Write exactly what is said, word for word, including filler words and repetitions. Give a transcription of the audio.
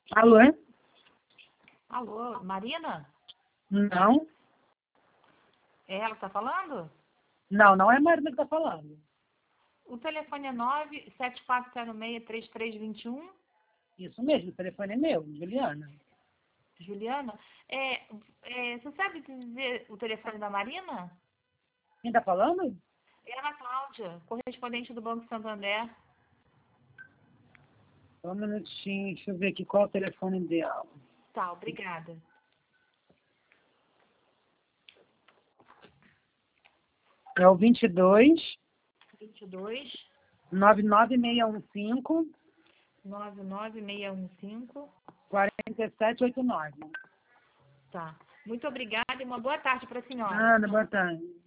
Alô? Alô, Marina? Não, É ela que tá falando? não, não é a Marina que está falando. O telefone é nove sete quatro zero seis, três três dois um. Isso mesmo, o telefone é meu, Juliana. Juliana? É, é, você sabe dizer o telefone da Marina? Quem está falando? É a Ana Cláudia, correspondente do Banco Santander. Só um minutinho, deixa eu ver aqui qual é o telefone dela. Tá, obrigada. É o vinte e dois, vinte e dois, nove nove seis um cinco, nove nove seis um cinco. quatro sete oito nove. Tá. Muito obrigada e uma boa tarde para a senhora. Nada, boa tarde.